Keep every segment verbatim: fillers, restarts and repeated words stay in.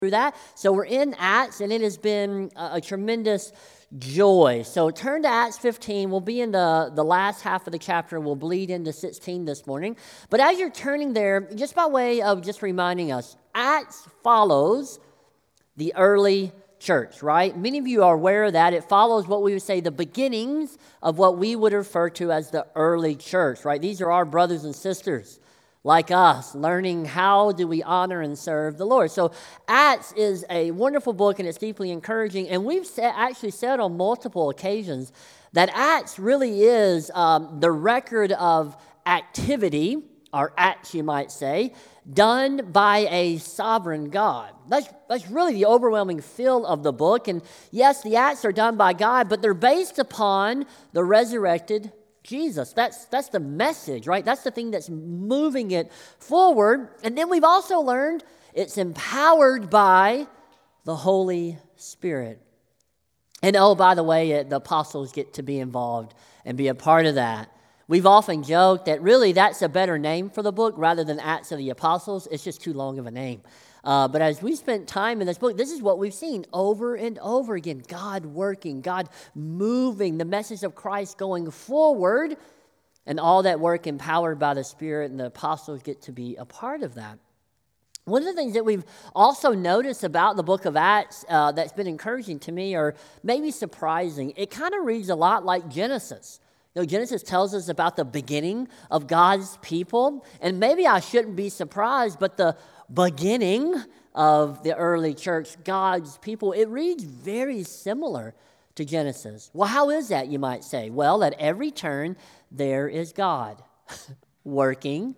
through that. So we're in Acts, and it has been a, a tremendous joy. So turn to Acts fifteen. We'll be in the, the last half of the chapter. We'll bleed into sixteen this morning. But as you're turning there, just by way of just reminding us, Acts follows the early church, right? Many of you are aware of that. It follows what we would say the beginnings of what we would refer to as the early church, right? These are our brothers and sisters like us, learning how do we honor and serve the Lord. So Acts is a wonderful book, and it's deeply encouraging. And we've sa- actually said on multiple occasions that Acts really is um, the record of activity, or acts you might say, done by a sovereign God. That's, that's really the overwhelming feel of the book. And yes, the acts are done by God, but they're based upon the resurrected Jesus. That's that's the message, right? That's the thing that's moving it forward. And then we've also learned it's empowered by the Holy Spirit. And oh, by the way, the apostles get to be involved and be a part of that. We've often joked that really that's a better name for the book rather than Acts of the Apostles. It's just too long of a name. Uh, but as we spent time in this book, this is what we've seen over and over again. God working, God moving, the message of Christ going forward, and all that work empowered by the Spirit, and the apostles get to be a part of that. One of the things that we've also noticed about the book of Acts uh, that's been encouraging to me, or maybe surprising, it kind of reads a lot like Genesis. You know, Genesis tells us about the beginning of God's people, and maybe I shouldn't be surprised, but the beginning of the early church, God's people, it reads very similar to Genesis. Well, how is that, you might say? Well, at every turn, there is God working,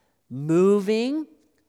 moving,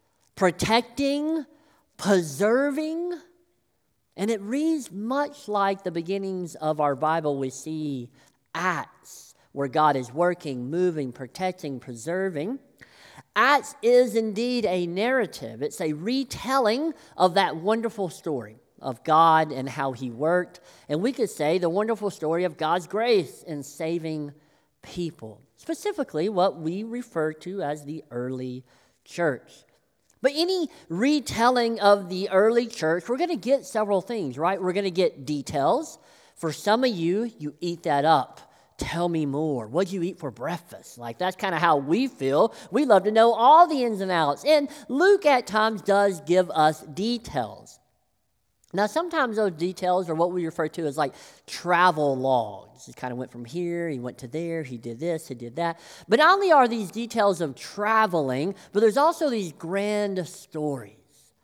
protecting, preserving, and it reads much like the beginnings of our Bible. We see Acts, where God is working, moving, protecting, preserving. Acts is indeed a narrative. It's a retelling of that wonderful story of God and how He worked. And we could say the wonderful story of God's grace in saving people, specifically what we refer to as the early church. But any retelling of the early church, we're going to get several things, right? We're going to get details. For some of you, you eat that up. Tell me more. What'd you eat for breakfast? Like, that's kind of how we feel. We love to know all the ins and outs. And Luke at times does give us details. Now, sometimes those details are what we refer to as like travel logs. He kind of went from here, he went to there, he did this, he did that. But not only are these details of traveling, but there's also these grand stories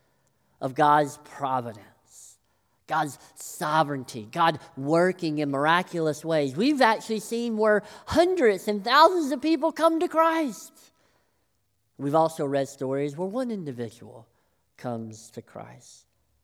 of God's providence, God's sovereignty, God working in miraculous ways. We've actually seen where hundreds and thousands of people come to Christ. We've also read stories where one individual comes to Christ.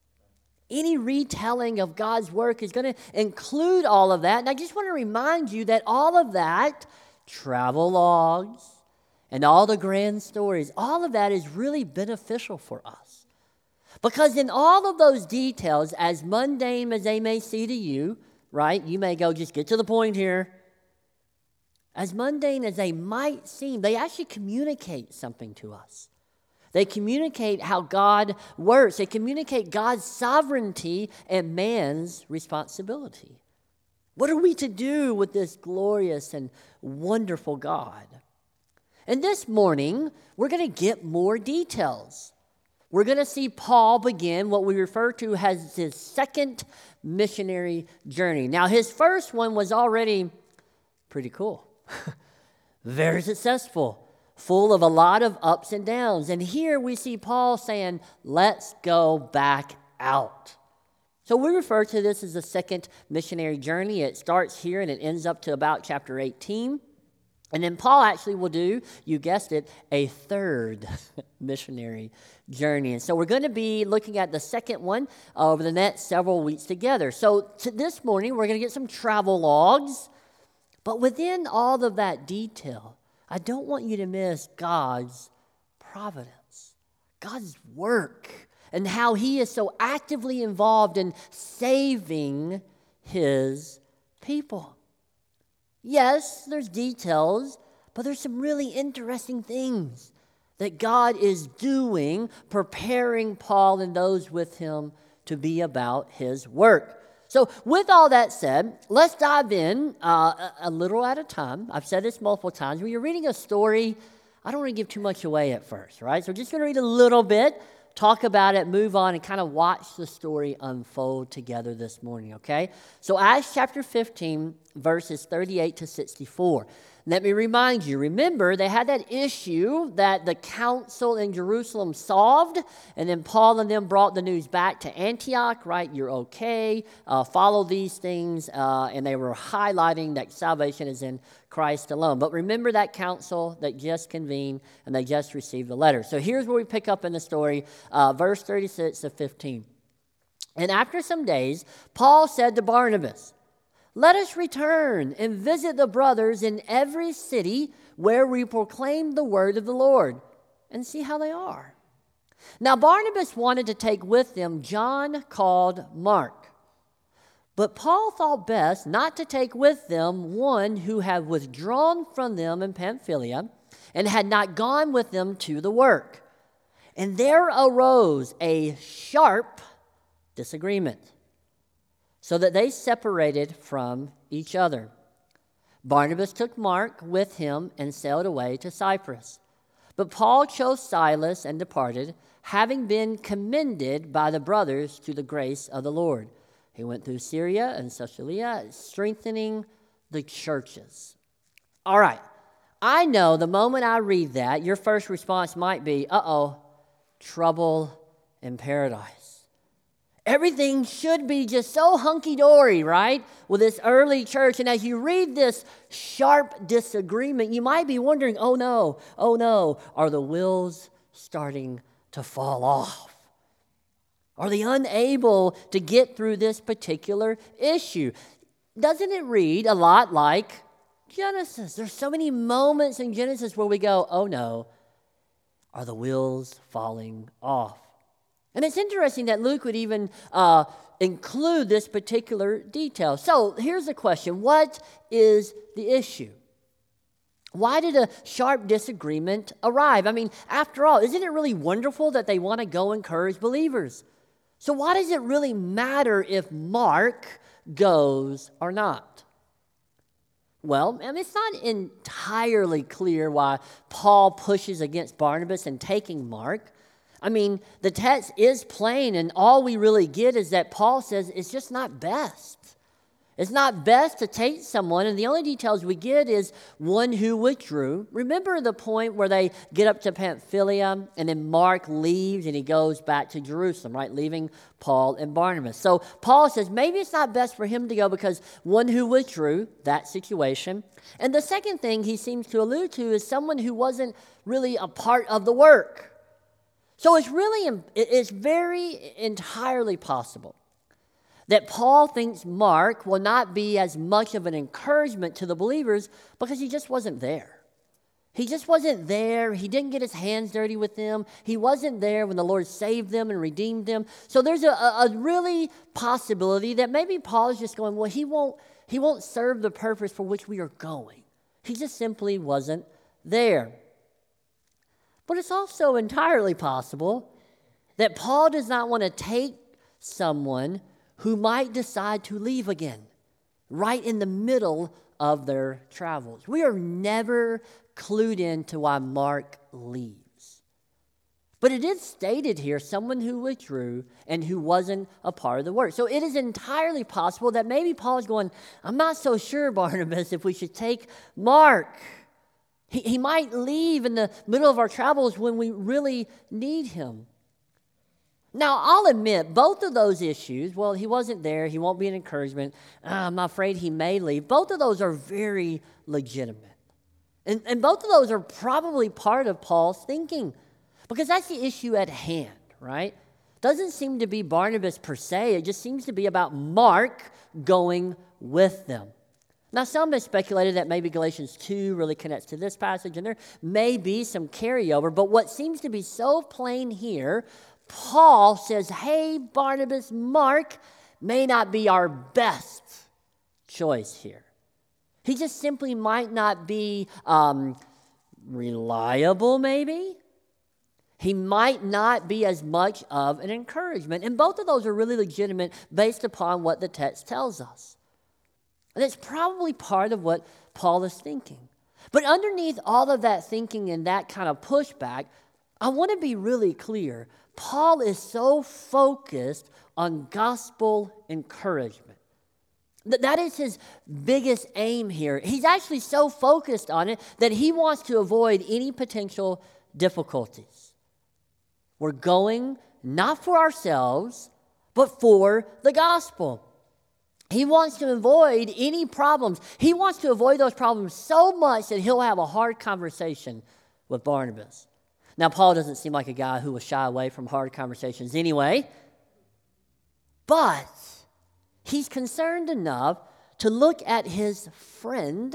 Any retelling of God's work is going to include all of that. And I just want to remind you that all of that, travel logs and all the grand stories, all of that is really beneficial for us. Because in all of those details, as mundane as they may seem to you, right? You may go, just get to the point here. As mundane as they might seem, they actually communicate something to us. They communicate how God works. They communicate God's sovereignty and man's responsibility. What are we to do with this glorious and wonderful God? And this morning, we're going to get more details. We're going to see Paul begin what we refer to as his second missionary journey. Now, his first one was already pretty cool, very successful, full of a lot of ups and downs. And here we see Paul saying, let's go back out. So we refer to this as the second missionary journey. It starts here and it ends up to about chapter eighteen. And then Paul actually will do, you guessed it, a third missionary journey. And so we're going to be looking at the second one over the next several weeks together. So to this morning, we're going to get some travel logs. But within all of that detail, I don't want you to miss God's providence, God's work, and how He is so actively involved in saving His people. Yes, there's details, but there's some really interesting things that God is doing, preparing Paul and those with him to be about his work. So with all that said, let's dive in uh, a, a little at a time. I've said this multiple times. When you're reading a story, I don't want to give too much away at first, right? So we're just going to read a little bit, talk about it, move on, and kind of watch the story unfold together this morning, okay? So Acts chapter fifteen, verses thirty-eight to sixty-four. Let me remind you, remember, they had that issue that the council in Jerusalem solved, and then Paul and them brought the news back to Antioch, right? You're okay, uh, follow these things, uh, and they were highlighting that salvation is in Christ alone. But remember that council that just convened, and they just received the letter. So here's where we pick up in the story, uh, verse thirty-six to fifteen. And after some days, Paul said to Barnabas, "Let us return and visit the brothers in every city where we proclaim the word of the Lord and see how they are." Now Barnabas wanted to take with them John called Mark. But Paul thought best not to take with them one who had withdrawn from them in Pamphylia and had not gone with them to the work. And there arose a sharp disagreement, so that they separated from each other. Barnabas took Mark with him and sailed away to Cyprus. But Paul chose Silas and departed, having been commended by the brothers to the grace of the Lord. He went through Syria and Cilicia, strengthening the churches. All right, I know the moment I read that, your first response might be, uh-oh, trouble in paradise. Everything should be just so hunky-dory, right, with this early church. And as you read this sharp disagreement, you might be wondering, oh no, oh no, are the wheels starting to fall off? Are they unable to get through this particular issue? Doesn't it read a lot like Genesis? There's so many moments in Genesis where we go, oh no, are the wheels falling off? And it's interesting that Luke would even uh, include this particular detail. So here's the question. What is the issue? Why did a sharp disagreement arrive? I mean, after all, isn't it really wonderful that they want to go encourage believers? So why does it really matter if Mark goes or not? Well, I mean, it's not entirely clear why Paul pushes against Barnabas and taking Mark. I mean, the text is plain, and all we really get is that Paul says it's just not best. It's not best to take someone, and the only details we get is one who withdrew. Remember the point where they get up to Pamphylia, and then Mark leaves, and he goes back to Jerusalem, right, leaving Paul and Barnabas. So Paul says maybe it's not best for him to go because one who withdrew, that situation. And the second thing he seems to allude to is someone who wasn't really a part of the work. So it's really, it's very entirely possible that Paul thinks Mark will not be as much of an encouragement to the believers because he just wasn't there. He just wasn't there. He didn't get his hands dirty with them. He wasn't there when the Lord saved them and redeemed them. So there's a, a really possibility that maybe Paul is just going, well, he won't, he won't serve the purpose for which we are going. He just simply wasn't there. But it's also entirely possible that Paul does not want to take someone who might decide to leave again, right in the middle of their travels. We are never clued in to why Mark leaves. But it is stated here, someone who withdrew and who wasn't a part of the work. So it is entirely possible that maybe Paul is going, I'm not so sure, Barnabas, if we should take Mark. He, he might leave in the middle of our travels when we really need him. Now, I'll admit, both of those issues, well, he wasn't there, he won't be an encouragement, uh, I'm afraid he may leave. Both of those are very legitimate. And, and both of those are probably part of Paul's thinking, because that's the issue at hand, right? Doesn't seem to be Barnabas per se, it just seems to be about Mark going with them. Now, some have speculated that maybe Galatians two really connects to this passage, and there may be some carryover, but what seems to be so plain here, Paul says, hey, Barnabas, Mark may not be our best choice here. He just simply might not be um, reliable, maybe. he might not be as much of an encouragement. And both of those are really legitimate based upon what the text tells us. And it's probably part of what Paul is thinking. But underneath all of that thinking and that kind of pushback, I want to be really clear. Paul is so focused on gospel encouragement. That is his biggest aim here. He's actually so focused on it that he wants to avoid any potential difficulties. We're going not for ourselves, but for the gospel. He wants to avoid any problems. He wants to avoid those problems so much that he'll have a hard conversation with Barnabas. Now, Paul doesn't seem like a guy who will shy away from hard conversations anyway, but he's concerned enough to look at his friend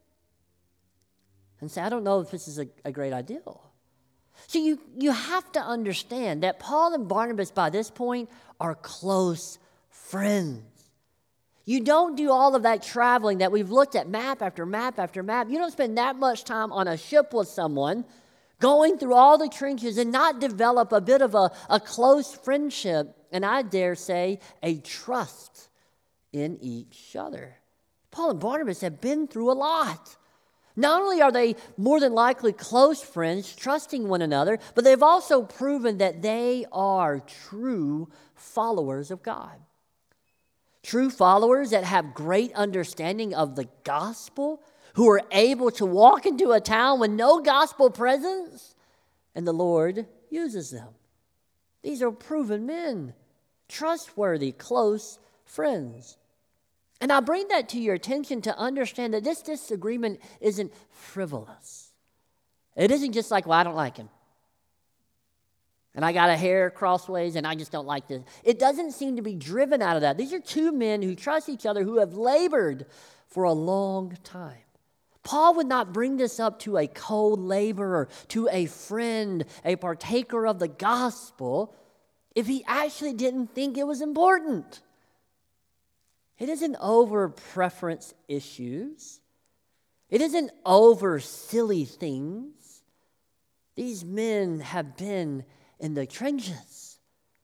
and say, I don't know if this is a, a great idea. So you, you have to understand that Paul and Barnabas by this point are close friends. You don't do all of that traveling that we've looked at map after map after map. You don't spend that much time on a ship with someone going through all the trenches and not develop a bit of a, a close friendship, and I dare say a trust in each other. Paul and Barnabas have been through a lot. Not only are they more than likely close friends, trusting one another, but they've also proven that they are true followers of God. True followers that have great understanding of the gospel, who are able to walk into a town with no gospel presence, and the Lord uses them. These are proven men, trustworthy, close friends. And I bring that to your attention to understand that this disagreement isn't frivolous. It isn't just like, well, I don't like him. And I got a hair crossways and I just don't like this. It doesn't seem to be driven out of that. These are two men who trust each other, who have labored for a long time. Paul would not bring this up to a co-laborer, to a friend, a partaker of the gospel, if he actually didn't think it was important. It isn't over preference issues. It isn't over silly things. These men have been in the trenches.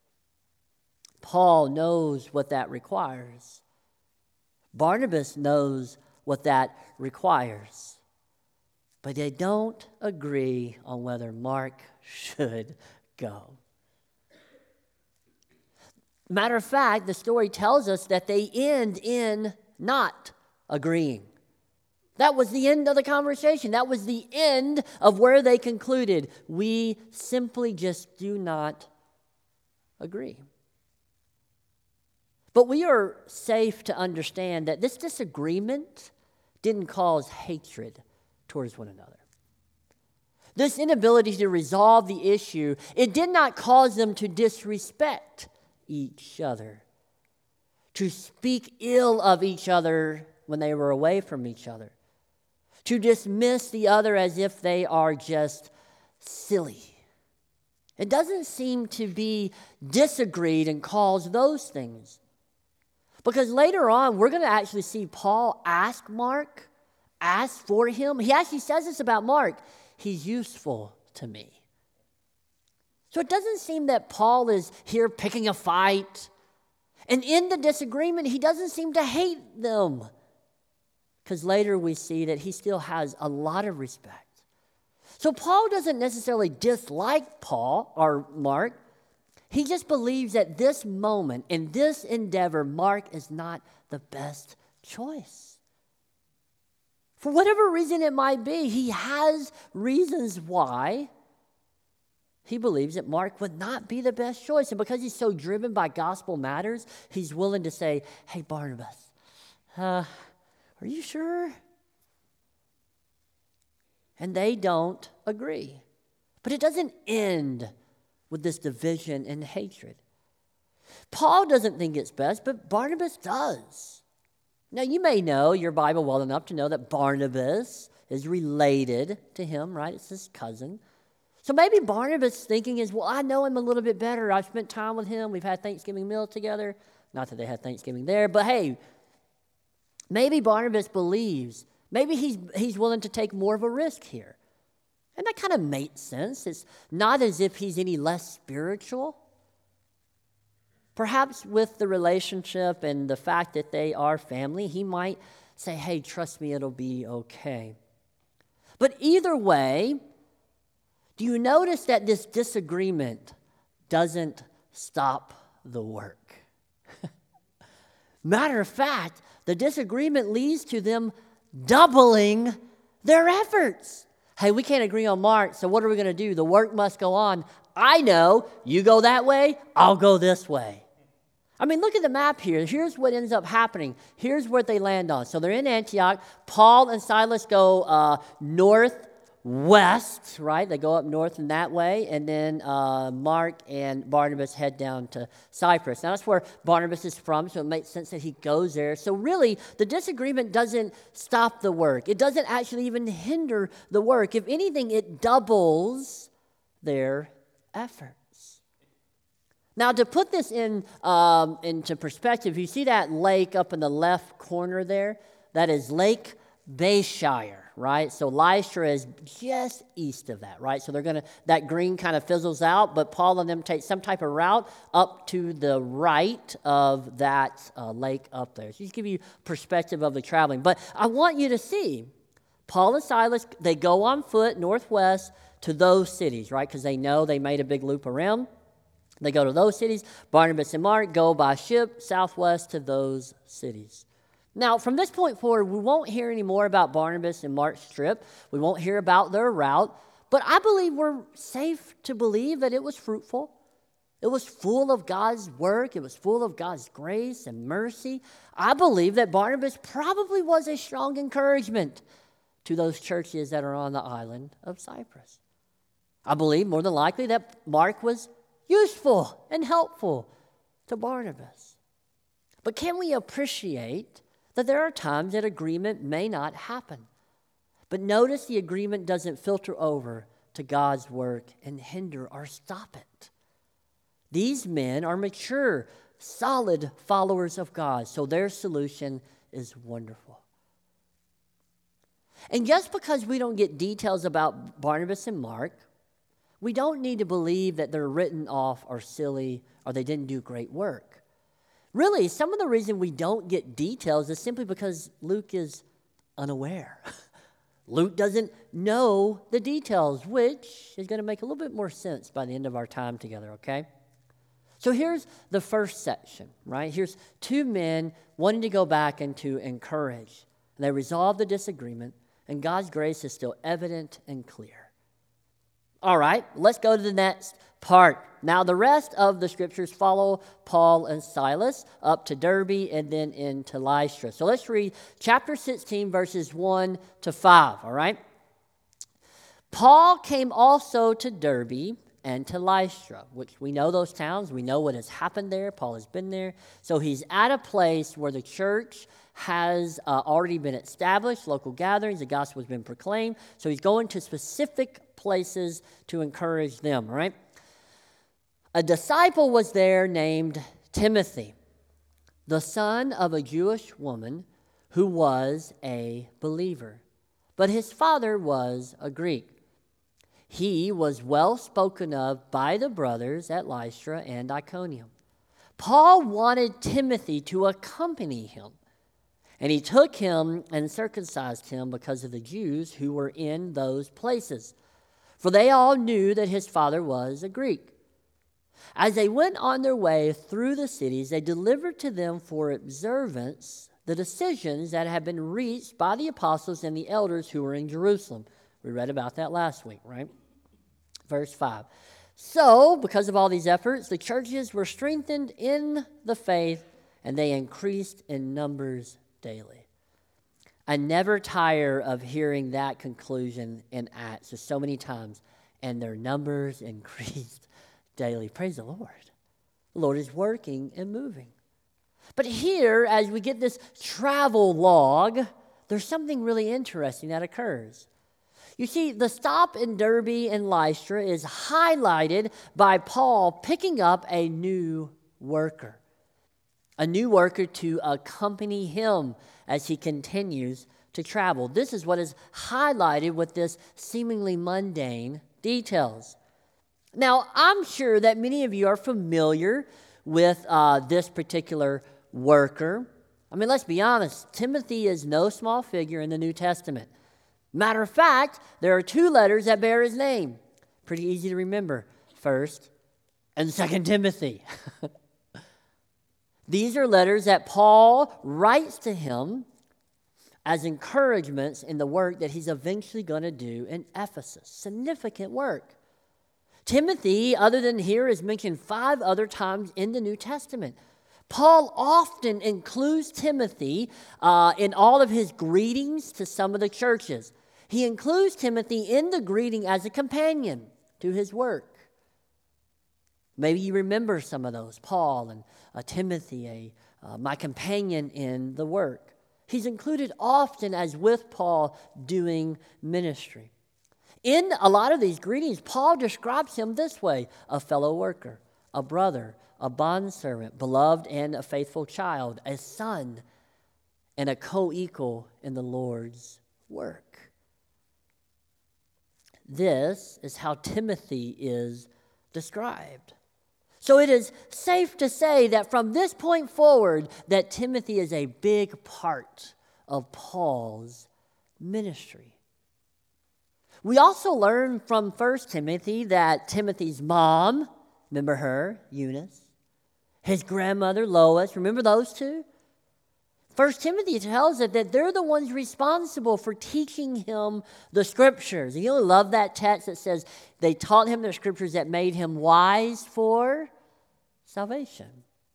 Paul knows what that requires. Barnabas knows what that requires. But they don't agree on whether Mark should go. Matter of fact, the story tells us that they end in not agreeing. That was the end of the conversation. That was the end of where they concluded, we simply just do not agree. But we are safe to understand that this disagreement didn't cause hatred towards one another. This inability to resolve the issue, it did not cause them to disrespect each other, to speak ill of each other when they were away from each other, to dismiss the other as if they are just silly. It doesn't seem to be disagreed and cause those things. Because later on, we're going to actually see Paul ask Mark, ask for him. He actually says this about Mark. He's useful to me. So it doesn't seem that Paul is here picking a fight. And in the disagreement, he doesn't seem to hate them. Because later we see that he still has a lot of respect. So Paul doesn't necessarily dislike Paul or Mark. He just believes at this moment, in this endeavor, Mark is not the best choice. For whatever reason it might be, he has reasons why he believes that Mark would not be the best choice. And because he's so driven by gospel matters, he's willing to say, hey, Barnabas, uh, are you sure? And they don't agree. But it doesn't end with this division and hatred. Paul doesn't think it's best, but Barnabas does. Now, you may know your Bible well enough to know that Barnabas is related to him, right? It's his cousin. So maybe Barnabas' thinking is, well, I know him a little bit better. I've spent time with him. We've had Thanksgiving meal together. Not that they had Thanksgiving there, but hey, maybe Barnabas believes, maybe he's, he's willing to take more of a risk here. And that kind of makes sense. It's not as if he's any less spiritual. Perhaps with the relationship and the fact that they are family, he might say, hey, trust me, it'll be okay. But either way, do you notice that this disagreement doesn't stop the work? Matter of fact, the disagreement leads to them doubling their efforts. Hey, we can't agree on Mark, so what are we going to do? The work must go on. I know, you go that way, I'll go this way. I mean, look at the map here. Here's what ends up happening. Here's what they land on. So they're in Antioch. Paul and Silas go uh, northwest, right? They go up north in that way. And then uh, Mark and Barnabas head down to Cyprus. Now, that's where Barnabas is from, so it makes sense that he goes there. So really, the disagreement doesn't stop the work. It doesn't actually even hinder the work. If anything, it doubles their effort. Now, to put this in um, into perspective, you see that lake up in the left corner there? That is Lake Bayshire, right? So Lystra is just east of that, right? So they're going to, that green kind of fizzles out, but Paul and them take some type of route up to the right of that uh, lake up there. So just give you perspective of the traveling. But I want you to see, Paul and Silas, they go on foot northwest to those cities, right? Because they know they made a big loop around. They go to those cities. Barnabas and Mark go by ship southwest to those cities. Now, from this point forward, we won't hear any more about Barnabas and Mark's trip. We won't hear about their route. But I believe we're safe to believe that it was fruitful. It was full of God's work. It was full of God's grace and mercy. I believe that Barnabas probably was a strong encouragement to those churches that are on the island of Cyprus. I believe more than likely that Mark was useful and helpful to Barnabas. But can we appreciate that there are times that agreement may not happen? But notice the agreement doesn't filter over to God's work and hinder or stop it. These men are mature, solid followers of God, so their solution is wonderful. And just because we don't get details about Barnabas and Mark, we don't need to believe that they're written off or silly or they didn't do great work. Really, some of the reason we don't get details is simply because Luke is unaware. Luke doesn't know the details, which is going to make a little bit more sense by the end of our time together, okay? So here's the first section, right? Here's two men wanting to go back and to encourage. And they resolve the disagreement, and God's grace is still evident and clear. All right, let's go to the next part. Now, the rest of the scriptures follow Paul and Silas up to Derbe and then into Lystra. So let's read chapter sixteen, verses one to five, all right? Paul came also to Derbe and to Lystra, which we know those towns. We know what has happened there. Paul has been there. So he's at a place where the church has uh, already been established, local gatherings, the gospel has been proclaimed. So he's going to specific places to encourage them, all right? A disciple was there named Timothy, the son of a Jewish woman who was a believer, but his father was a Greek. He was well spoken of by the brothers at Lystra and Iconium. Paul wanted Timothy to accompany him, and he took him and circumcised him because of the Jews who were in those places, for they all knew that his father was a Greek. As they went on their way through the cities, they delivered to them for observance the decisions that had been reached by the apostles and the elders who were in Jerusalem. We read about that last week, right? Verse five. So, because of all these efforts, the churches were strengthened in the faith, and they increased in numbers daily. I never tire of hearing that conclusion in Acts just so many times. And their numbers increased daily. Praise the Lord. The Lord is working and moving. But here, as we get this travel log, there's something really interesting that occurs. You see, the stop in Derbe and Lystra is highlighted by Paul picking up a new worker. A new worker to accompany him as he continues to travel. This is what is highlighted with this seemingly mundane details. Now, I'm sure that many of you are familiar with uh, this particular worker. I mean, let's be honest, Timothy is no small figure in the New Testament. Matter of fact, there are two letters that bear his name. Pretty easy to remember. First and Second Timothy. These are letters that Paul writes to him as encouragements in the work that he's eventually going to do in Ephesus. Significant work. Timothy, other than here, is mentioned five other times in the New Testament. Paul often includes Timothy uh, in all of his greetings to some of the churches. He includes Timothy in the greeting as a companion to his work. Maybe you remember some of those. Paul and uh, Timothy, a, uh, my companion in the work. He's included often as with Paul doing ministry. In a lot of these greetings, Paul describes him this way: a fellow worker, a brother, a bondservant, beloved and a faithful child, a son, and a co-equal in the Lord's work. This is how Timothy is described. So it is safe to say that from this point forward, that Timothy is a big part of Paul's ministry. We also learn from First Timothy that Timothy's mom, remember her, Eunice, his grandmother, Lois, remember those two? First Timothy tells us that they're the ones responsible for teaching him the scriptures. And you'll love that text that says they taught him the scriptures that made him wise for salvation.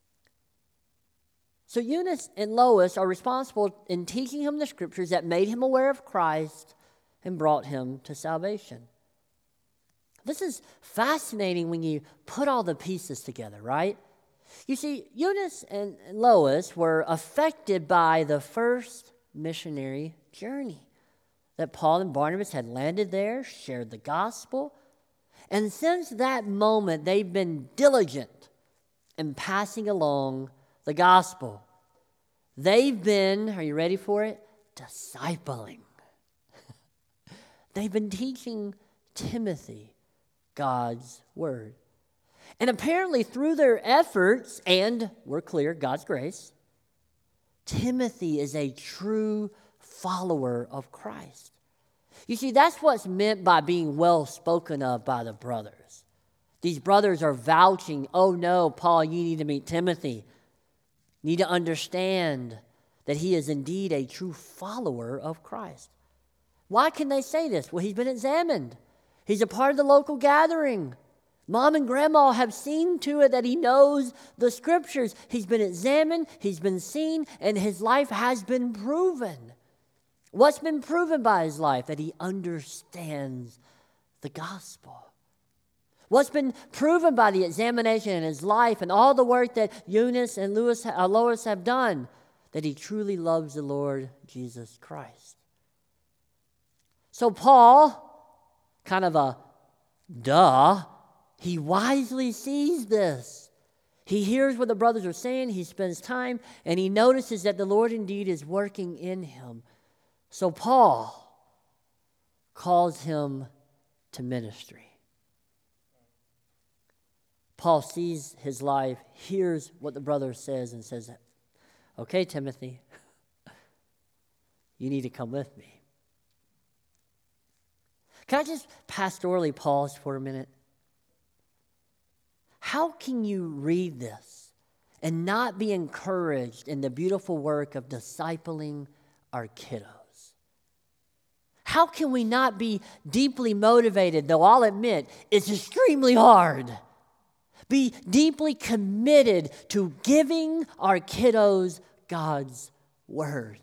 So Eunice and Lois are responsible in teaching him the scriptures that made him aware of Christ and brought him to salvation. This is fascinating when you put all the pieces together, right? You see, Eunice and Lois were affected by the first missionary journey that Paul and Barnabas had landed there, shared the gospel, and since that moment, they've been diligent in passing along the gospel. They've been, are you ready for it? Discipling. They've been teaching Timothy God's word. And apparently through their efforts, and we're clear, God's grace, Timothy is a true follower of Christ. You see, that's what's meant by being well spoken of by the brothers. These brothers are vouching, oh no, Paul, you need to meet Timothy. You need to understand that he is indeed a true follower of Christ. Why can they say this? Well, he's been examined. He's a part of the local gathering. Mom and Grandma have seen to it that he knows the scriptures. He's been examined, he's been seen, and his life has been proven. What's been proven by his life? That he understands the gospel. What's been proven by the examination in his life and all the work that Eunice and Lois, uh, Lois have done? That he truly loves the Lord Jesus Christ. So Paul, kind of a duh, he wisely sees this. He hears what the brothers are saying, he spends time, and he notices that the Lord indeed is working in him. So Paul calls him to ministry. Paul sees his life, hears what the brother says, and says, okay, Timothy, you need to come with me. Can I just pastorally pause for a minute? How can you read this and not be encouraged in the beautiful work of discipling our kiddos? How can we not be deeply motivated, though I'll admit it's extremely hard, be deeply committed to giving our kiddos God's word?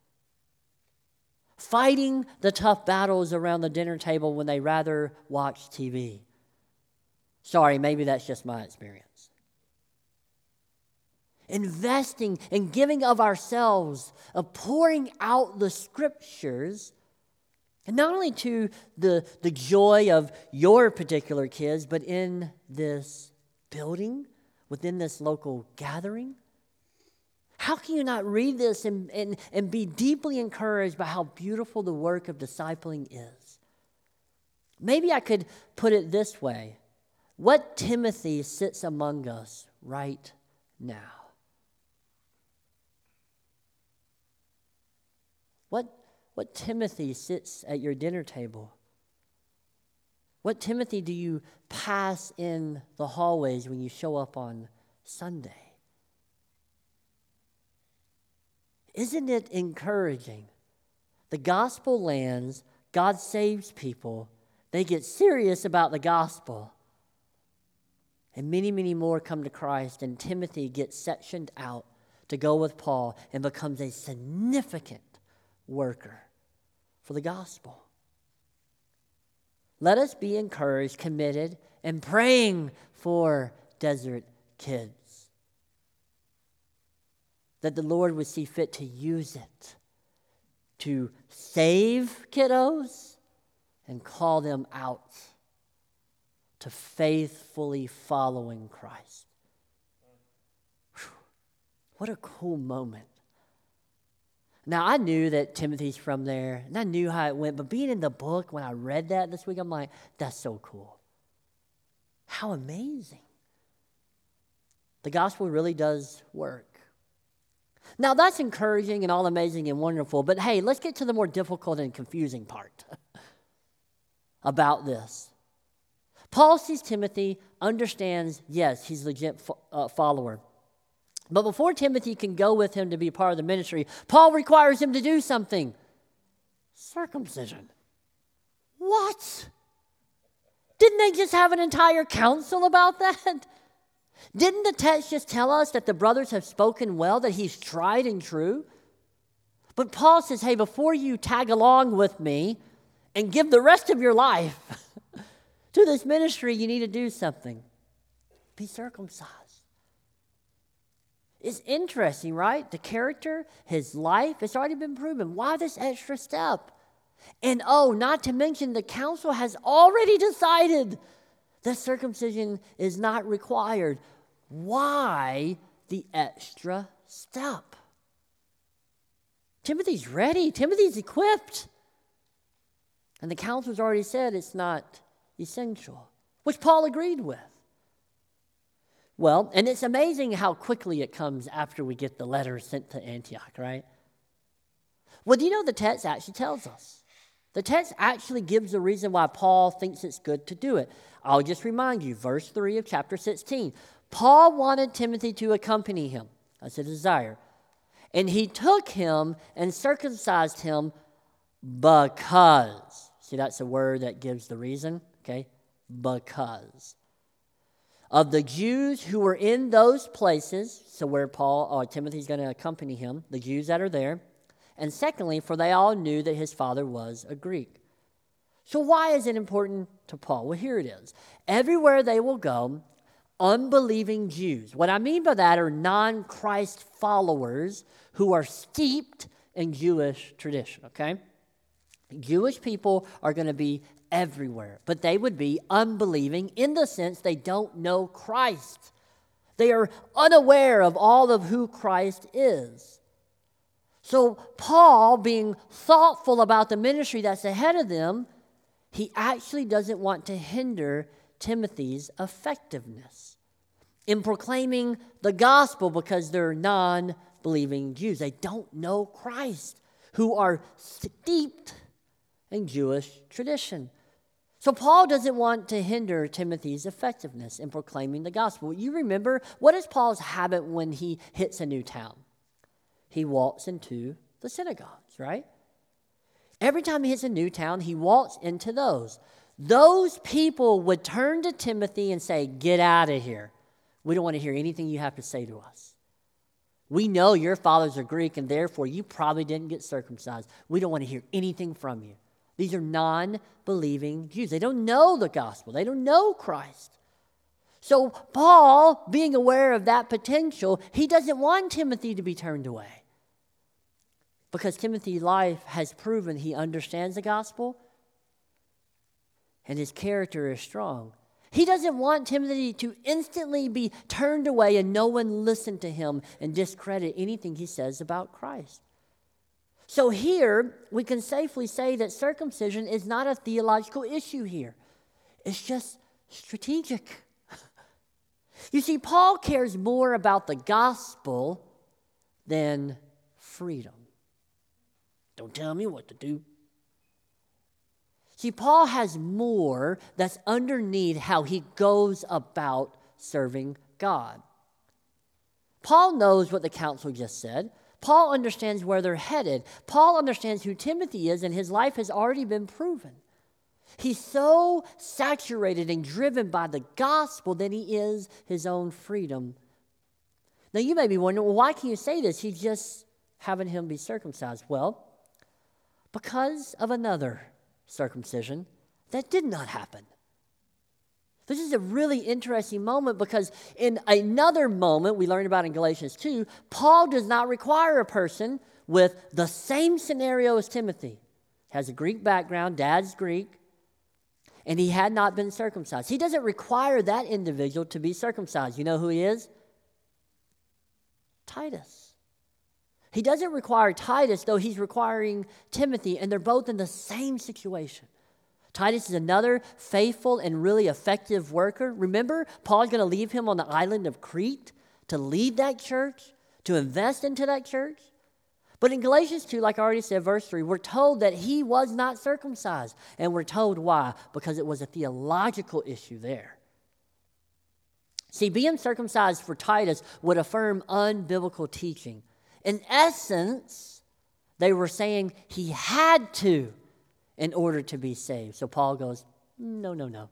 Fighting the tough battles around the dinner table when they rather watch T V. Sorry, maybe that's just my experience. Investing and giving of ourselves, of pouring out the scriptures, and not only to the, the joy of your particular kids, but in this building, within this local gathering. How can you not read this and, and, and be deeply encouraged by how beautiful the work of discipling is? Maybe I could put it this way. What Timothy sits among us right now? What, what Timothy sits at your dinner table? What Timothy do you pass in the hallways when you show up on Sunday? Isn't it encouraging? The gospel lands, God saves people, they get serious about the gospel, and many, many more come to Christ, and Timothy gets sectioned out to go with Paul and becomes a significant worker for the gospel. Let us be encouraged, committed, and praying for Desert Kids, that the Lord would see fit to use it to save kiddos and call them out to faithfully following Christ. Whew. What a cool moment. Now, I knew that Timothy's from there, and I knew how it went, but being in the book, when I read that this week, I'm like, that's so cool. How amazing. The gospel really does work. Now, that's encouraging and all amazing and wonderful, but hey, let's get to the more difficult and confusing part about this. Paul sees Timothy, understands, yes, he's a legit fo- uh, follower. But before Timothy can go with him to be part of the ministry, Paul requires him to do something. Circumcision. What? Didn't they just have an entire council about that? Didn't the text just tell us that the brothers have spoken well, that he's tried and true? But Paul says, hey, before you tag along with me and give the rest of your life to this ministry, you need to do something. Be circumcised. It's interesting, right? The character, his life, it's already been proven. Why this extra step? And oh, not to mention the council has already decided that circumcision is not required. Why the extra step? Timothy's ready. Timothy's equipped. And the council's already said it's not essential, which Paul agreed with. Well, and it's amazing how quickly it comes after we get the letter sent to Antioch, right? Well, do you know the text actually tells us? The text actually gives a reason why Paul thinks it's good to do it. I'll just remind you, verse three of chapter sixteen. Paul wanted Timothy to accompany him. That's a desire. And he took him and circumcised him because. See, that's a word that gives the reason, okay? Because. Of the Jews who were in those places, so where Paul or Timothy's going to accompany him, the Jews that are there. And secondly, for they all knew that his father was a Greek. So why is it important to Paul? Well, here it is. Everywhere they will go, unbelieving Jews. What I mean by that are non-Christ followers who are steeped in Jewish tradition, okay? Jewish people are going to be everywhere, but they would be unbelieving in the sense they don't know Christ. They are unaware of all of who Christ is. So Paul, being thoughtful about the ministry that's ahead of them, he actually doesn't want to hinder Timothy's effectiveness in proclaiming the gospel because they're non-believing Jews. They don't know Christ, who are steeped in Jewish tradition. So Paul doesn't want to hinder Timothy's effectiveness in proclaiming the gospel. You remember, what is Paul's habit when he hits a new town? He walks into the synagogues, right? Every time he hits a new town, he walks into those. Those people would turn to Timothy and say, get out of here. We don't want to hear anything you have to say to us. We know your fathers are Greek, and therefore you probably didn't get circumcised. We don't want to hear anything from you. These are non-believing Jews. They don't know the gospel. They don't know Christ. So Paul, being aware of that potential, he doesn't want Timothy to be turned away. Because Timothy's life has proven he understands the gospel and his character is strong. He doesn't want Timothy to instantly be turned away and no one listen to him and discredit anything he says about Christ. So here, we can safely say that circumcision is not a theological issue here. It's just strategic. You see, Paul cares more about the gospel than freedom. Don't tell me what to do. See, Paul has more that's underneath how he goes about serving God. Paul knows what the council just said. Paul understands where they're headed. Paul understands who Timothy is, and his life has already been proven. He's so saturated and driven by the gospel that he is his own freedom. Now, you may be wondering, well, why can you say this? He's just having him be circumcised. Well, because of another circumcision that did not happen. This is a really interesting moment because in another moment we learned about in Galatians two, Paul does not require a person with the same scenario as Timothy. Has a Greek background, dad's Greek, and he had not been circumcised. He doesn't require that individual to be circumcised. You know who he is? Titus. He doesn't require Titus, though he's requiring Timothy, and they're both in the same situation. Titus is another faithful and really effective worker. Remember, Paul's going to leave him on the island of Crete to lead that church, to invest into that church. But in Galatians two, like I already said, verse three, we're told that he was not circumcised. And we're told why? Because it was a theological issue there. See, being circumcised for Titus would affirm unbiblical teaching. In essence, they were saying he had to in order to be saved. So Paul goes, no, no, no.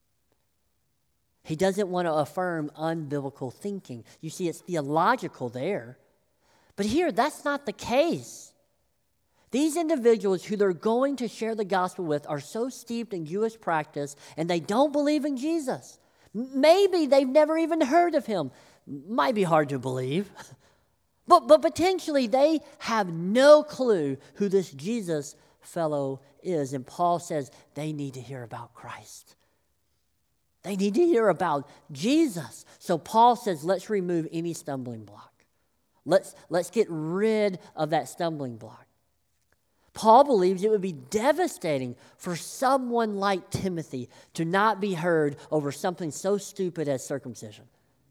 He doesn't want to affirm unbiblical thinking. You see, it's theological there. But here, that's not the case. These individuals who they're going to share the gospel with are so steeped in Jewish practice and they don't believe in Jesus. Maybe they've never even heard of him. Might be hard to believe. But, but potentially they have no clue who this Jesus fellow is. And Paul says they need to hear about Christ. They need to hear about Jesus. So Paul says, let's remove any stumbling block. Let's, let's get rid of that stumbling block. Paul believes it would be devastating for someone like Timothy to not be heard over something so stupid as circumcision.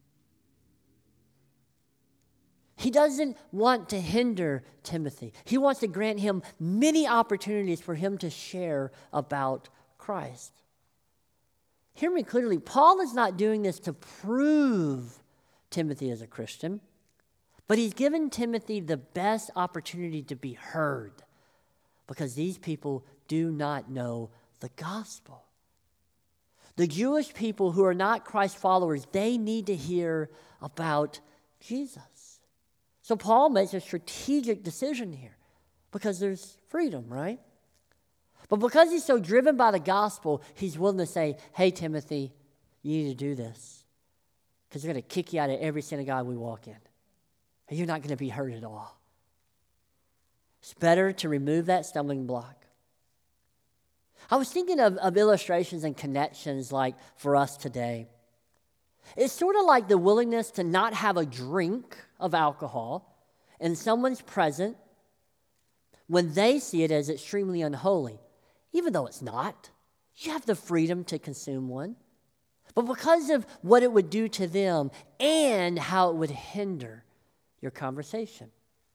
He doesn't want to hinder Timothy. He wants to grant him many opportunities for him to share about Christ. Hear me clearly. Paul is not doing this to prove Timothy is a Christian, but he's given Timothy the best opportunity to be heard because these people do not know the gospel. The Jewish people who are not Christ followers, they need to hear about Jesus. So Paul makes a strategic decision here because there's freedom, right? But because he's so driven by the gospel, he's willing to say, hey, Timothy, you need to do this because they're going to kick you out of every synagogue we walk in. And you're not going to be heard at all. It's better to remove that stumbling block. I was thinking of, of illustrations and connections like for us today. It's sort of like the willingness to not have a drink of alcohol in someone's presence when they see it as extremely unholy, even though it's not. You have the freedom to consume one. But because of what it would do to them and how it would hinder your conversation.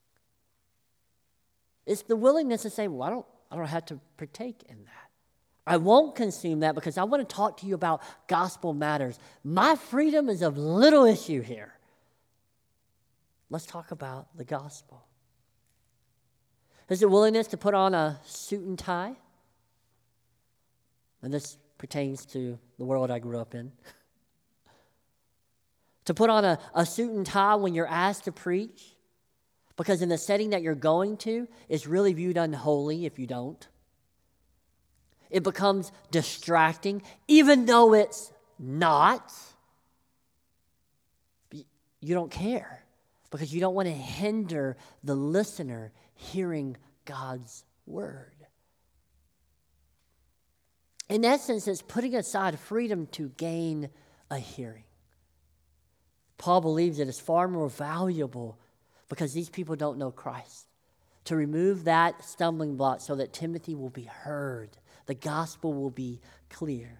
It's the willingness to say, well, I don't, I don't have to partake in that. I won't consume that because I want to talk to you about gospel matters. My freedom is of little issue here. Let's talk about the gospel. Is it willingness to put on a suit and tie? And this pertains to the world I grew up in. To put on a, a suit and tie when you're asked to preach? Because in the setting that you're going to, it's really viewed unholy if you don't. It becomes distracting, even though it's not. You don't care because you don't want to hinder the listener hearing God's word. In essence, it's putting aside freedom to gain a hearing. Paul believes it is far more valuable because these people don't know Christ, to remove that stumbling block so that Timothy will be heard, the gospel will be clear.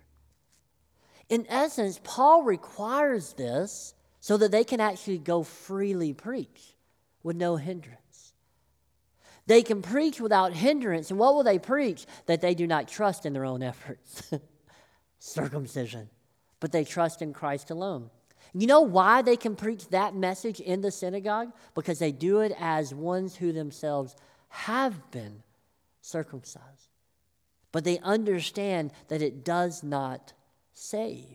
In essence, Paul requires this so that they can actually go freely preach with no hindrance. They can preach without hindrance, and what will they preach? That they do not trust in their own efforts, circumcision, but they trust in Christ alone. You know why they can preach that message in the synagogue? Because they do it as ones who themselves have been circumcised. But they understand that it does not save.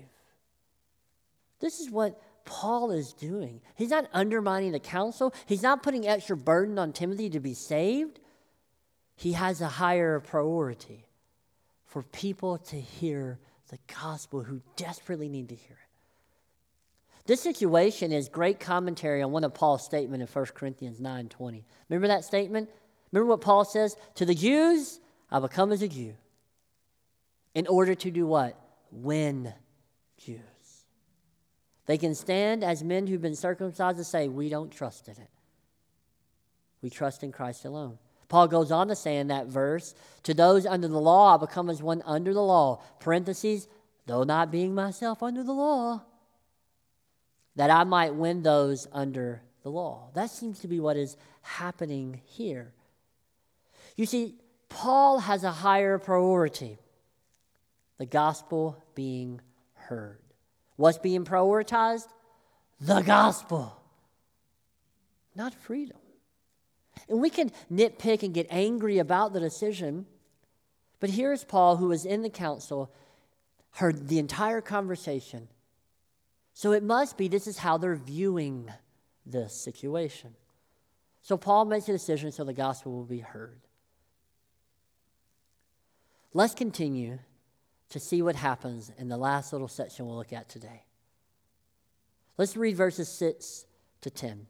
This is what Paul is doing. He's not undermining the counsel. He's not putting extra burden on Timothy to be saved. He has a higher priority for people to hear the gospel who desperately need to hear it. This situation is great commentary on one of Paul's statements in First Corinthians nine twenty. Remember that statement? Remember what Paul says? To the Jews, I become as a Jew. In order to do what? Win Jews. They can stand as men who've been circumcised and say, we don't trust in it. We trust in Christ alone. Paul goes on to say in that verse, to those under the law, I become as one under the law. Parentheses, though not being myself under the law, that I might win those under the law. That seems to be what is happening here. You see, Paul has a higher priority, the gospel being heard. What's being prioritized? The gospel, not freedom. And we can nitpick and get angry about the decision, but here's Paul, who was in the council, heard the entire conversation. So it must be this is how they're viewing this situation. So Paul makes a decision so the gospel will be heard. Let's continue to see what happens in the last little section we'll look at today. Let's read verses six to ten.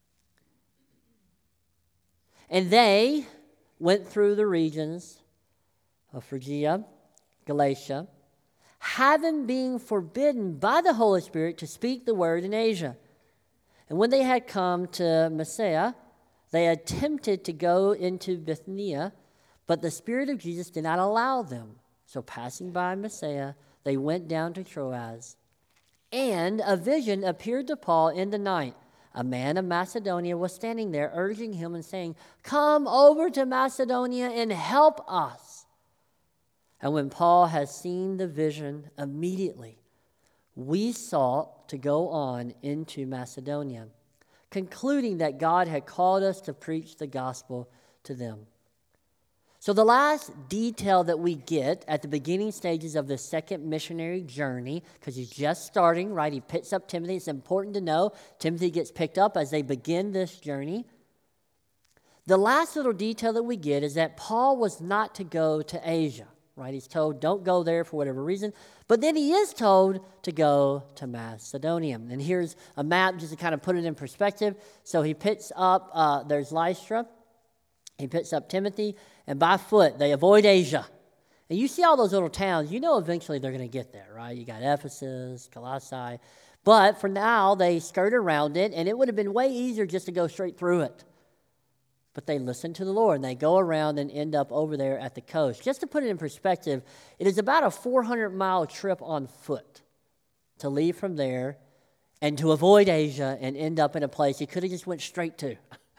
And they went through the regions of Phrygia, Galatia, having been forbidden by the Holy Spirit to speak the word in Asia. And when they had come to Mysia, they attempted to go into Bithynia, but the Spirit of Jesus did not allow them. So passing by Mysia, they went down to Troas. And a vision appeared to Paul in the night. A man of Macedonia was standing there, urging him and saying, come over to Macedonia and help us. And when Paul had seen the vision, immediately we sought to go on into Macedonia, concluding that God had called us to preach the gospel to them. So the last detail that we get at the beginning stages of the second missionary journey, because he's just starting, right? He picks up Timothy. It's important to know Timothy gets picked up as they begin this journey. The last little detail that we get is that Paul was not to go to Asia, right? He's told, don't go there for whatever reason. But then he is told to go to Macedonia. And here's a map just to kind of put it in perspective. So he picks up, uh, there's Lystra. He picks up Timothy, and by foot, they avoid Asia. And you see all those little towns, you know eventually they're going to get there, right? You got Ephesus, Colossae. But for now, they skirt around it, and it would have been way easier just to go straight through it. But they listen to the Lord, and they go around and end up over there at the coast. Just to put it in perspective, it is about a four hundred mile trip on foot to leave from there and to avoid Asia and end up in a place he could have just went straight to.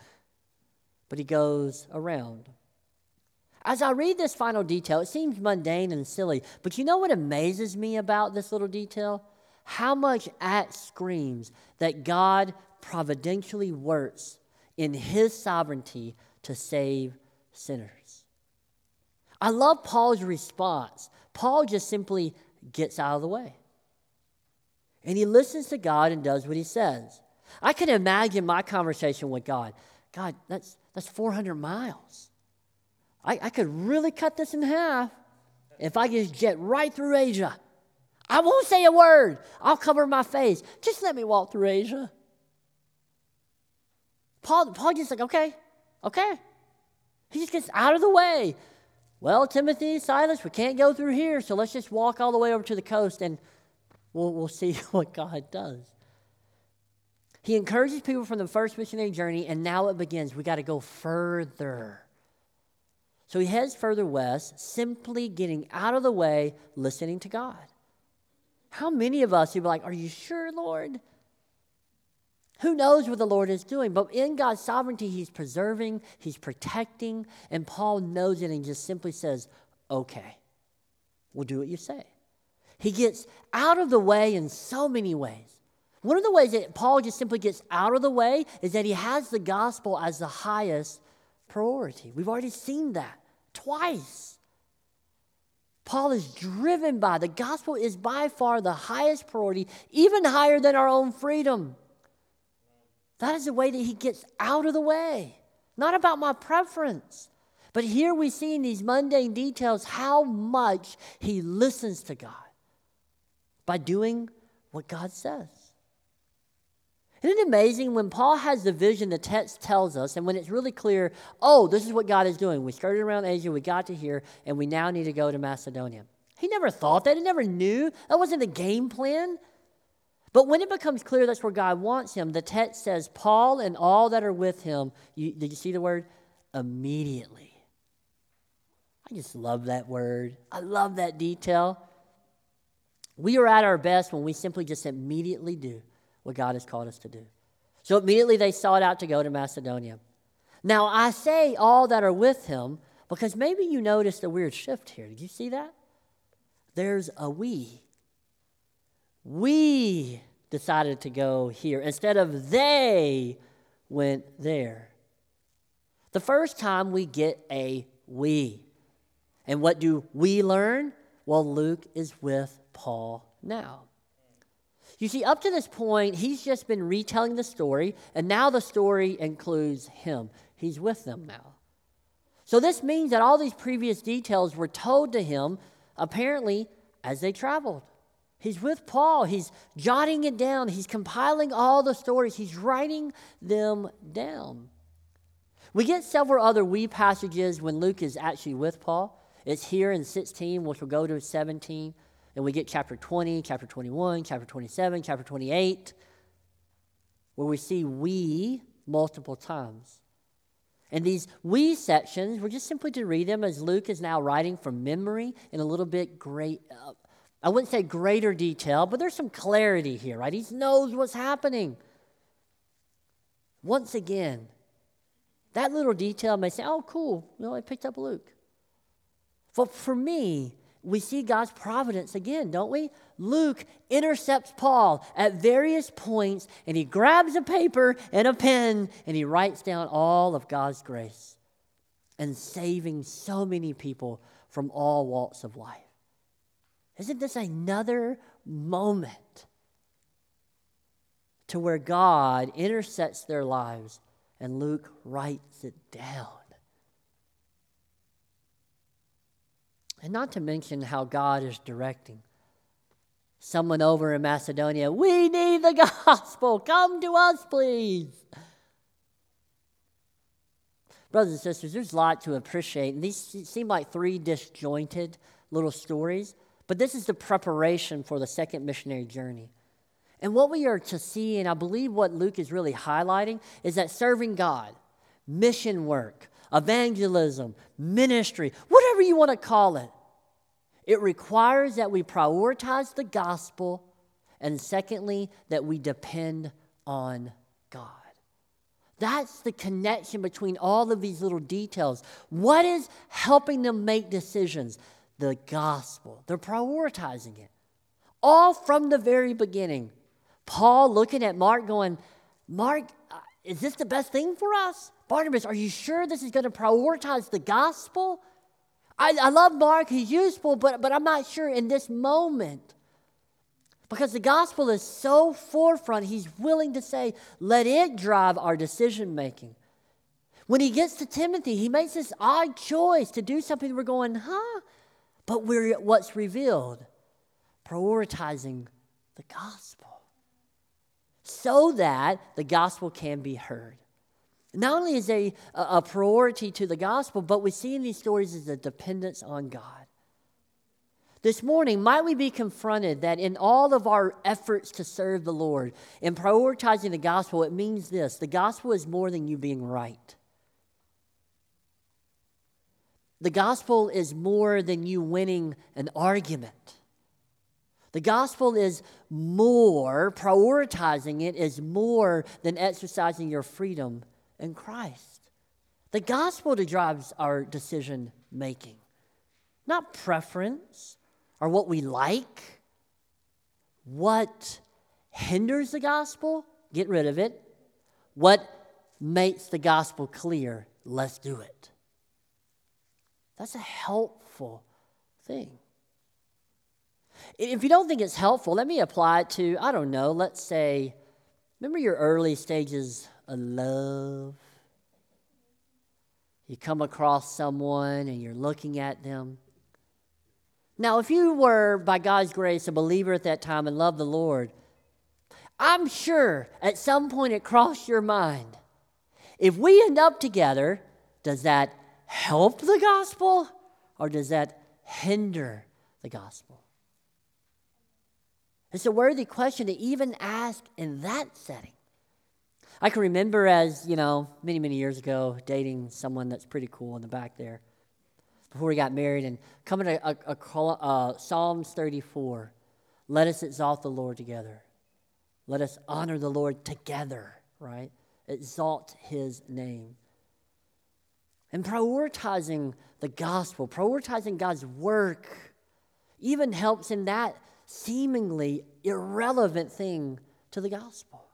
But he goes around. As I read this final detail, it seems mundane and silly, but you know what amazes me about this little detail? How much it screams that God providentially works in his sovereignty to save sinners. I love Paul's response. Paul just simply gets out of the way. And he listens to God and does what he says. I can imagine my conversation with God. God, that's that's four hundred miles. I, I could really cut this in half if I just jet right through Asia. I won't say a word. I'll cover my face. Just let me walk through Asia. Paul, Paul just like, okay, okay. He just gets out of the way. well, Timothy, Silas, we can't go through here, so let's just walk all the way over to the coast and we'll, we'll see what God does. He encourages people from the first missionary journey, and now it begins. We got to go further. So he heads further west, simply getting out of the way, listening to God. How many of us would be like, are you sure, Lord? Who knows what the Lord is doing? But in God's sovereignty, he's preserving, he's protecting, and Paul knows it and just simply says, okay, we'll do what you say. He gets out of the way in so many ways. One of the ways that Paul just simply gets out of the way is that he has the gospel as the highest priority. We've already seen that twice. Paul is driven by, the gospel is by far the highest priority, even higher than our own freedom. That is the way that he gets out of the way. Not about my preference. But here we see in these mundane details how much he listens to God by doing what God says. Isn't it amazing when Paul has the vision, the text tells us, and when it's really clear, oh, this is what God is doing. We skirted around Asia, we got to here, and we now need to go to Macedonia. He never thought that. He never knew. That wasn't the game plan. But when it becomes clear that's where God wants him, the text says, Paul and all that are with him, you, did you see the word? Immediately. I just love that word. I love that detail. We are at our best when we simply just immediately do what God has called us to do. So immediately they sought out to go to Macedonia. Now I say all that are with him because maybe you noticed a weird shift here. Did you see that? There's a we. We decided to go here instead of they went there. The first time we get a we. And what do we learn? Well, Luke is with Paul now. You see, up to this point, he's just been retelling the story, and now the story includes him. He's with them now. So this means that all these previous details were told to him, apparently, as they traveled. He's with Paul. He's jotting it down. He's compiling all the stories. He's writing them down. We get several other we passages when Luke is actually with Paul. It's here in sixteen, which will go to seventeen. And we get chapter twenty, chapter twenty-one, chapter twenty-seven, chapter twenty-eight, where we see we multiple times. And these we sections, we're just simply to read them as Luke is now writing from memory in a little bit great, uh, I wouldn't say greater detail, but there's some clarity here, right? He knows what's happening. Once again, that little detail may say, oh, cool, you know, I picked up Luke. But for me, we see God's providence again, don't we? Luke intercepts Paul at various points, and he grabs a paper and a pen, and he writes down all of God's grace and saving so many people from all walks of life. Isn't this another moment to where God intersects their lives, and Luke writes it down? And not to mention how God is directing. Someone over in Macedonia, we need the gospel. Come to us, please. Brothers and sisters, there's a lot to appreciate. And these seem like three disjointed little stories. But this is the preparation for the second missionary journey. And what we are to see, and I believe what Luke is really highlighting, is that serving God, mission work, evangelism, ministry, whatever you want to call it. It requires that we prioritize the gospel, and secondly, that we depend on God. That's the connection between all of these little details. What is helping them make decisions? The gospel. They're prioritizing it. All from the very beginning. Paul looking at Mark going, Mark, is this the best thing for us? Barnabas, are you sure this is going to prioritize the gospel? I, I love Mark, he's useful, but, but I'm not sure in this moment. Because the gospel is so forefront, he's willing to say, let it drive our decision making. When he gets to Timothy, he makes this odd choice to do something we're going, huh? But we're what's revealed, prioritizing the gospel so that the gospel can be heard. Not only is a, a priority to the gospel, but we see in these stories is a dependence on God. This morning, might we be confronted that in all of our efforts to serve the Lord, in prioritizing the gospel, it means this: the gospel is more than you being right. The gospel is more than you winning an argument. The gospel is more, prioritizing it is more than exercising your freedom in Christ. The gospel drives our decision making, not preference or what we like. What hinders the gospel? Get rid of it. What makes the gospel clear? Let's do it. That's a helpful thing. If you don't think it's helpful, let me apply it to, I don't know, let's say, remember your early stages of love? You come across someone and you're looking at them. Now, if you were, by God's grace, a believer at that time and loved the Lord, I'm sure at some point it crossed your mind, if we end up together, does that help the gospel or does that hinder the gospel? It's a worthy question to even ask in that setting. I can remember as, you know, many, many years ago, dating someone that's pretty cool in the back there before we got married and coming to a, a, a, uh, Psalms thirty-four. Let us exalt the Lord together. Let us honor the Lord together, right? Exalt his name. And prioritizing the gospel, prioritizing God's work, even helps in that seemingly irrelevant thing to the gospel.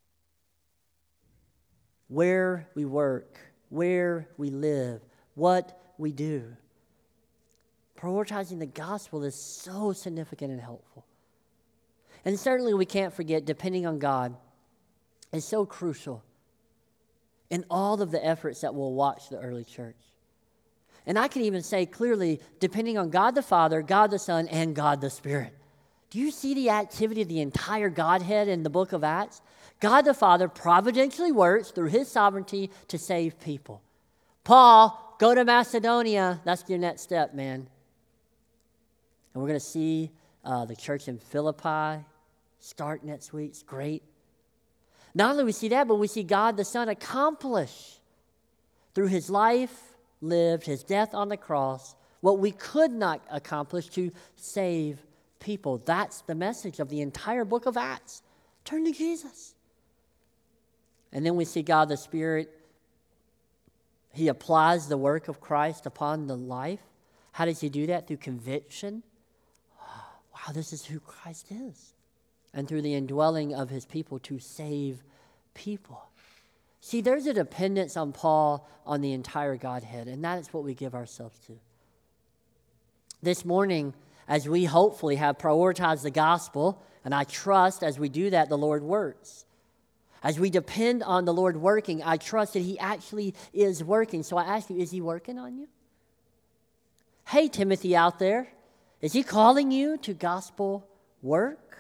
Where we work, where we live, what we do. Prioritizing the gospel is so significant and helpful. And certainly we can't forget depending on God is so crucial in all of the efforts that will watch the early church. And I can even say clearly, depending on God the Father, God the Son, and God the Spirit. Do you see the activity of the entire Godhead in the book of Acts? God the Father providentially works through his sovereignty to save people. Paul, go to Macedonia. That's your next step, man. And we're going to see uh, the church in Philippi start next week. It's great. Not only do we see that, but we see God the Son accomplish through his life lived, his death on the cross, what we could not accomplish to save people. That's the message of the entire book of Acts. Turn to Jesus. And then we see God the Spirit. He applies the work of Christ upon the life. How does he do that? Through conviction. Wow, this is who Christ is. And through the indwelling of his people to save people. See, there's a dependence on Paul on the entire Godhead, and that is what we give ourselves to. This morning, as we hopefully have prioritized the gospel, and I trust as we do that, the Lord works. As we depend on the Lord working, I trust that he actually is working. So I ask you, is he working on you? Hey, Timothy out there, is he calling you to gospel work?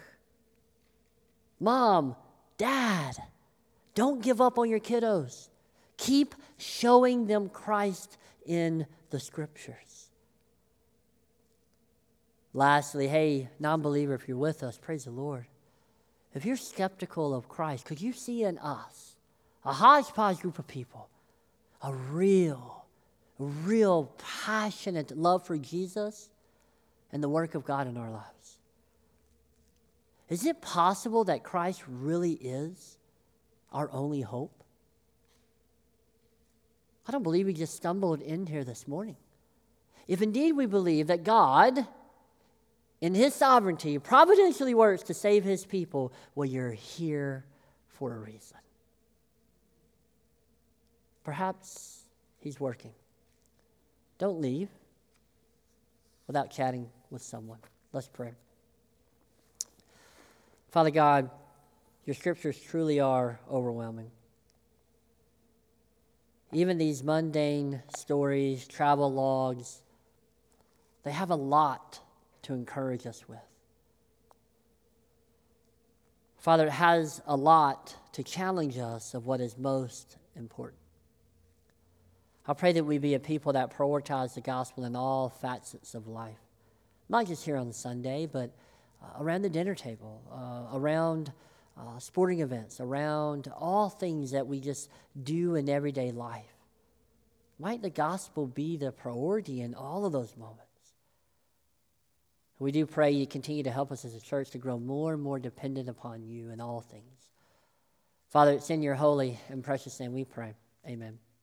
Mom, Dad, don't give up on your kiddos. Keep showing them Christ in the Scriptures. Lastly, hey, non-believer, if you're with us, praise the Lord. If you're skeptical of Christ, could you see in us a hodgepodge group of people, a real, real passionate love for Jesus and the work of God in our lives? Is it possible that Christ really is our only hope? I don't believe we just stumbled in here this morning. If indeed we believe that God, in his sovereignty, providentially works to save his people, well, you're here for a reason. Perhaps he's working. Don't leave without chatting with someone. Let's pray. Father God, your scriptures truly are overwhelming. Even these mundane stories, travel logs, they have a lot to encourage us with. Father, it has a lot to challenge us of what is most important. I pray that we be a people that prioritize the gospel in all facets of life, not just here on Sunday, but uh, around the dinner table, uh, around uh, sporting events, around all things that we just do in everyday life. Might the gospel be the priority in all of those moments? We do pray you continue to help us as a church to grow more and more dependent upon you in all things. Father, it's in your holy and precious name we pray. Amen.